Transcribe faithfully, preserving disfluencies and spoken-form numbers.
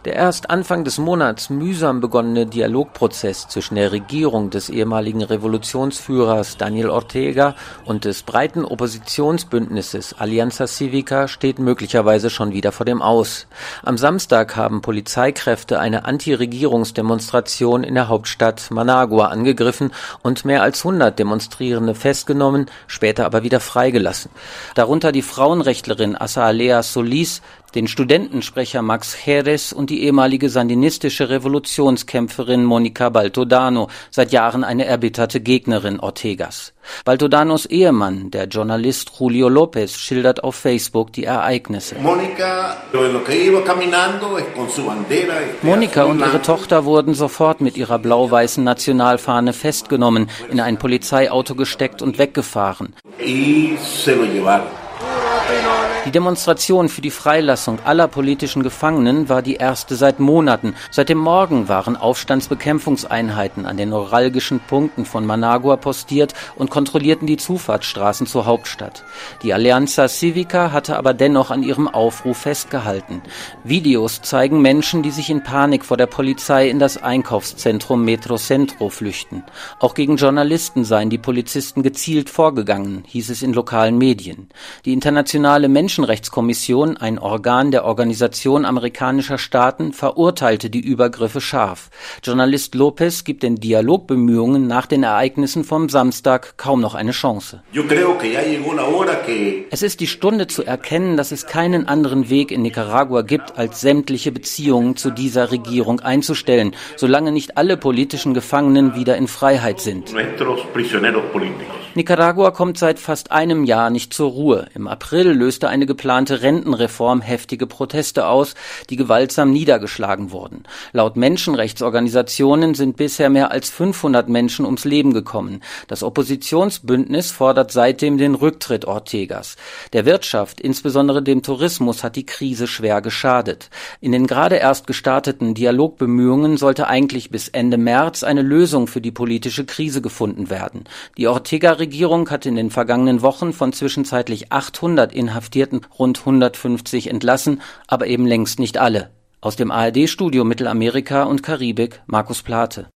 Der erst Anfang des Monats mühsam begonnene Dialogprozess zwischen der Regierung des ehemaligen Revolutionsführers Daniel Ortega und des breiten Oppositionsbündnisses Alianza Cívica steht möglicherweise schon wieder vor dem Aus. Am Samstag haben Polizeikräfte eine Anti-Regierungsdemonstration in der Hauptstadt Managua angegriffen und mehr als hundert Demonstrierende festgenommen, später aber wieder freigelassen. Darunter die Frauenrechtlerin Azalea Solís, den Studentensprecher Max Jerez und die ehemalige sandinistische Revolutionskämpferin Mónica Baltodano, seit Jahren eine erbitterte Gegnerin Ortegas. Baltodanos Ehemann, der Journalist Julio López, schildert auf Facebook die Ereignisse. Mónica und ihre Tochter wurden sofort mit ihrer blau-weißen Nationalfahne festgenommen, in ein Polizeiauto gesteckt und weggefahren. Die Demonstration für die Freilassung aller politischen Gefangenen war die erste seit Monaten. Seit dem Morgen waren Aufstandsbekämpfungseinheiten an den neuralgischen Punkten von Managua postiert und kontrollierten die Zufahrtsstraßen zur Hauptstadt. Die Alianza Cívica hatte aber dennoch an ihrem Aufruf festgehalten. Videos zeigen Menschen, die sich in Panik vor der Polizei in das Einkaufszentrum Metrocentro flüchten. Auch gegen Journalisten seien die Polizisten gezielt vorgegangen, hieß es in lokalen Medien. Die internationale Menschenrechtskommission, ein Organ der Organisation amerikanischer Staaten, verurteilte die Übergriffe scharf. Journalist López gibt den Dialogbemühungen nach den Ereignissen vom Samstag kaum noch eine Chance. Es ist die Stunde zu erkennen, dass es keinen anderen Weg in Nicaragua gibt, als sämtliche Beziehungen zu dieser Regierung einzustellen, solange nicht alle politischen Gefangenen wieder in Freiheit sind. Nicaragua kommt seit fast einem Jahr nicht zur Ruhe. Im April löste eine geplante Rentenreform heftige Proteste aus, die gewaltsam niedergeschlagen wurden. Laut Menschenrechtsorganisationen sind bisher mehr als fünfhundert Menschen ums Leben gekommen. Das Oppositionsbündnis fordert seitdem den Rücktritt Ortegas. Der Wirtschaft, insbesondere dem Tourismus, hat die Krise schwer geschadet. In den gerade erst gestarteten Dialogbemühungen sollte eigentlich bis Ende März eine Lösung für die politische Krise gefunden werden. Die Ortega-Regierung hat in den vergangenen Wochen von zwischenzeitlich achthundert Inhaftierten rund hundertfünfzig entlassen, aber eben längst nicht alle. Aus dem A R D-Studio Mittelamerika und Karibik, Markus Plate.